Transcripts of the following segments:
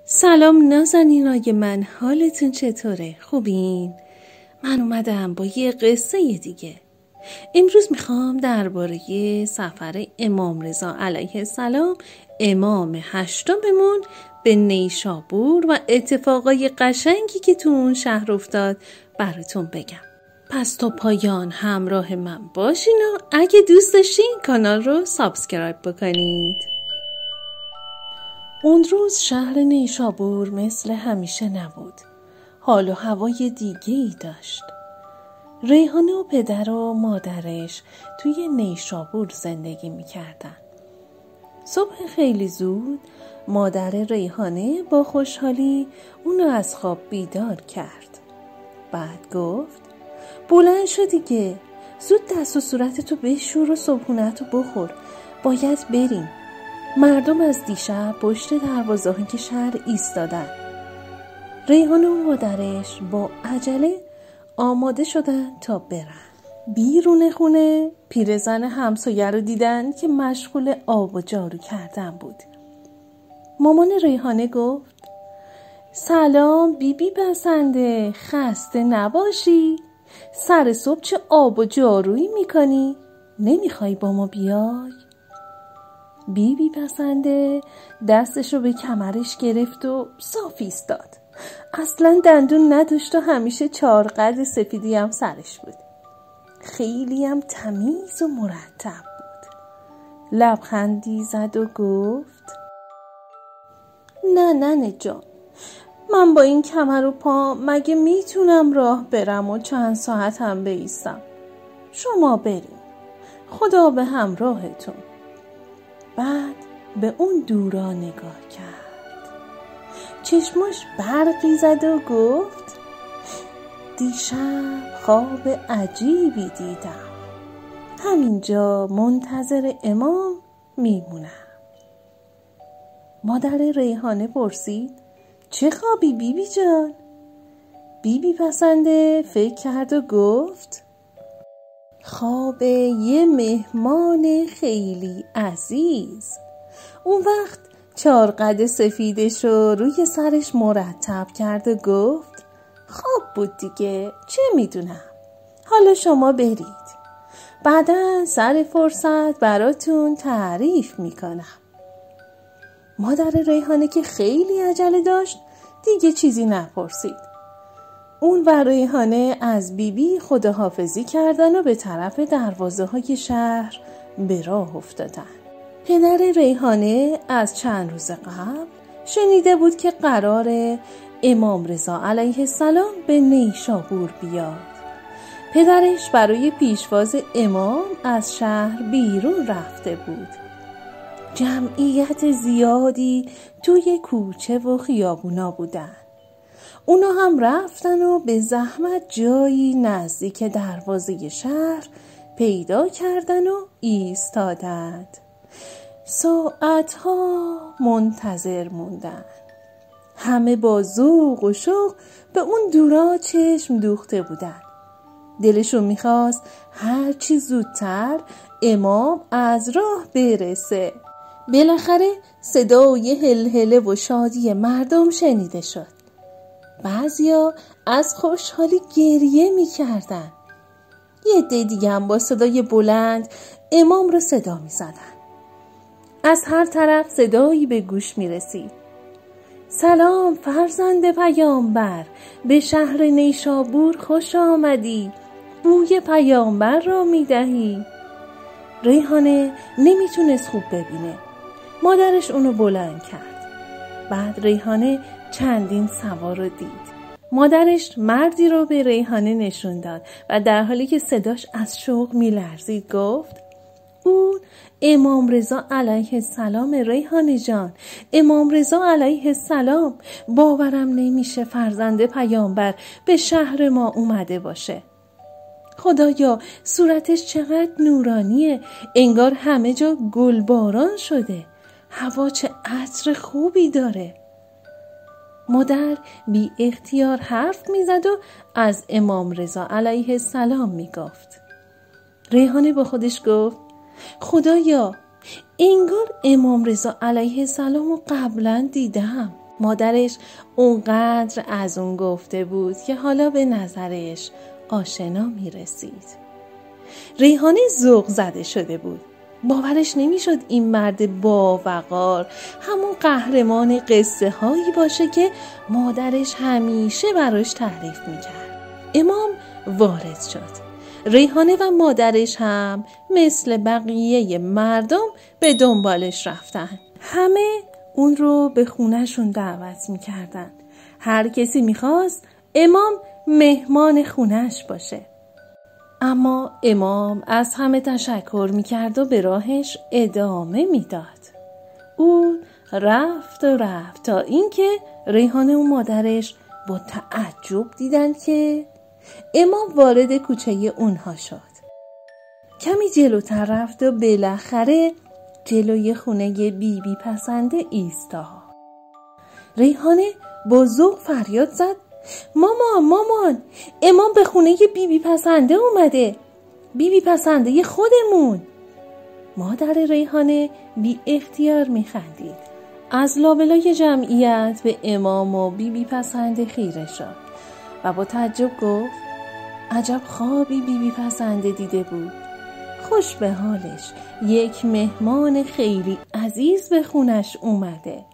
سلام نازنینای من، حالتون چطوره؟ خوبین؟ من اومدم با یه قصه دیگه. امروز میخوام درباره سفر امام رضا علیه السلام، امام هشتممون، به نیشابور و اتفاقای قشنگی که تو اون شهر افتاد براتون بگم. پس تا پایان همراه من باشین و اگه دوست داشتین کانال رو سابسکرایب بکنید. اون روز شهر نیشابور مثل همیشه نبود. حال و هوای دیگه‌ای داشت. ریحانه و پدر و مادرش توی نیشابور زندگی می‌کردن. صبح خیلی زود مادر ریحانه با خوشحالی اونو از خواب بیدار کرد. بعد گفت بلند شو دیگه، زود دست و صورتتو بشور و صبحونه‌تو بخور، باید بریم. مردم از دیشب پشت دروازه‌های شهر ایستادن. ریحانه و مادرش با عجله آماده شدن تا برن. بیرون خونه پیرزن همسایه رو دیدن که مشغول آب و جارو کردن بود. مامان ریحانه گفت سلام بیبی بسنده، خسته نباشی؟ سر صبح چه آب و جارویی میکنی؟ نمیخوای با ما بیای؟ بیبی بسنده دستشو به کمرش گرفت و صاف ایستاد. اصلا دندون نداشت و همیشه 4 قد سفیدی هم سرش بود. خیلی هم تمیز و مرتب بود. لبخندی زد و گفت نه جان، من با این کمر و پا مگه میتونم راه برم و چند ساعت هم بایستم؟ شما بریم، خدا به همراهتون. بعد به اون دورا نگاه کرد. چشماش برقی زد و گفت دیشب خواب عجیبی دیدم. همینجا منتظر امام میمونم. مادر ریحانه پرسید چه خوابی بیبی جان؟ بیبی بسنده فکر کرد و گفت خواب یه مهمان خیلی عزیز. اون وقت 4 قد سفیدش رو روی سرش مرتب کرد و گفت خواب بود دیگه، چه میدونم. حالا شما برید، بعداً سر فرصت براتون تعریف میکنم. مادر ریحانه که خیلی عجله داشت دیگه چیزی نپرسید. اون و ریحانه از بیبی خداحافظی کردن و به طرف دروازه های شهر به راه افتادن. پدر ریحانه از چند روز قبل شنیده بود که قراره امام رضا علیه السلام به نیشابور بیاد. پدرش برای پیشواز امام از شهر بیرون رفته بود. جمعیت زیادی توی کوچه و خیابونا بودن. اونا هم رفتن و به زحمت جایی نزدیک دروازه شهر پیدا کردن و ایستادند. ساعتها منتظر موندن. همه با ذوق و شوق به اون دورا چشم دوخته بودن. دلشون میخواست هرچی زودتر امام از راه برسه. بالاخره صدای هلهله و شادی مردم شنیده شد. بعضیا از خوشحالی گریه می‌کردن. یه عده دیگه هم با صدای بلند امام رو صدا می‌زدن. از هر طرف صدایی به گوش می‌رسید. سلام فرزند پیامبر، به شهر نیشابور خوش آمدی، بوی پیامبر را می‌دهی. ریحانه نمیتونست خوب ببینه. مادرش اونو بلند کرد. بعد ریحانه چندین سوار رو دید. مادرش مردی رو به ریحانه نشون داد و در حالی که صداش از شوق میلرزید گفت اون امام رضا علیه السلام ریحانه جان، امام رضا علیه السلام. باورم نمیشه فرزند پیامبر به شهر ما اومده باشه. خدایا صورتش چقدر نورانیه، انگار همه جا گلباران شده. هوا چه عطر خوبی داره. مادر بی اختیار حرف میزد و از امام رضا علیه السلام میگفت. ریحانه با خودش گفت خدایا انگار امام رضا علیه السلام رو قبلا دیدم. مادرش اونقدر از اون گفته بود که حالا به نظرش آشنا می رسید. ریحانه ذوق زده شده بود. باورش نمیشد این مرد با وقار همون قهرمان قصه هایی باشه که مادرش همیشه براش تعریف میکرد. امام وارد شد. ریحانه و مادرش هم مثل بقیه مردم به دنبالش رفتن. همه اون رو به خونهشون دعوت میکردن. هر کسی میخواست امام مهمان خونهش باشه. اما امام از همه تشکر میکرد و به راهش ادامه میداد. او رفت تا اینکه ریحانه و مادرش با تعجب دیدن که امام وارد کوچه اونها شد. کمی جلوتر رفت و بالاخره جلوی خونه بیبی پسنده ایستاد. ریحانه با ذوق فریاد زد: مامان، امام به خونه بیبی پسنده اومده، بیبی پسنده خودمون. مادر ریحانه بی اختیار میخندید. از لابلای جمعیت به امام و بیبی پسنده خیره شد و با تعجب گفت: عجب خوابی بیبی پسنده دیده بود. خوش به حالش، یک مهمان خیلی عزیز به خونش اومده.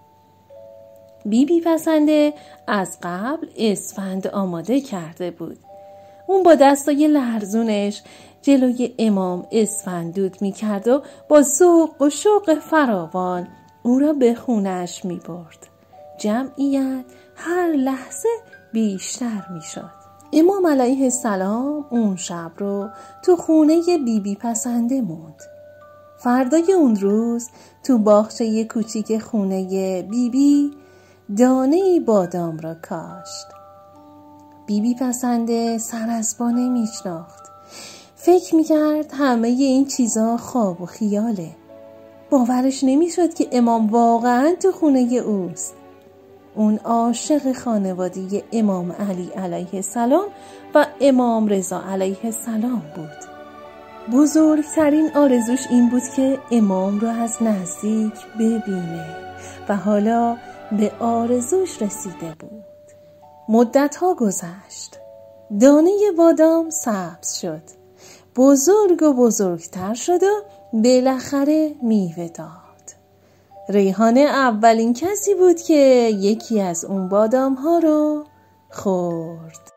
بیبی پسنده از قبل اسفند آماده کرده بود. اون با دستای لرزونش جلوی امام اسفند دود می کرد و با ذوق و شوق فراوان او را به خونش می برد. جمعیت هر لحظه بیشتر می شد. امام علیه السلام اون شب رو تو خونه بیبی پسنده موند. فردای اون روز تو باغچه کوچیک خونه بیبی دانه بادام را کاشت. بیبی پسنده سر از پا نمی‌شناخت. فکر می‌کرد همه این چیزا خواب و خیاله. باورش نمی‌شد که امام واقعاً تو خونه اوست. اون عاشق خانواده امام علی علیه السلام و امام رضا علیه السلام بود. بزرگترین آرزوش این بود که امام رو از نزدیک ببینه و حالا به آرزوش رسیده بود. مدت‌ها گذشت. دانه بادام سبز شد. بزرگ و بزرگتر شد و بالاخره میوه داد. ریحانه اولین کسی بود که یکی از اون بادام‌ها رو خورد.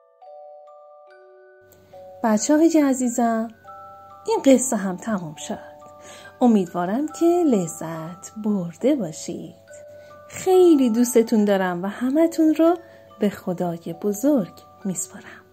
بچه‌های عزیزم، این قصه هم تمام شد. امیدوارم که لذت برده باشید. خیلی دوستتون دارم و همتون رو به خدای بزرگ میسپارم.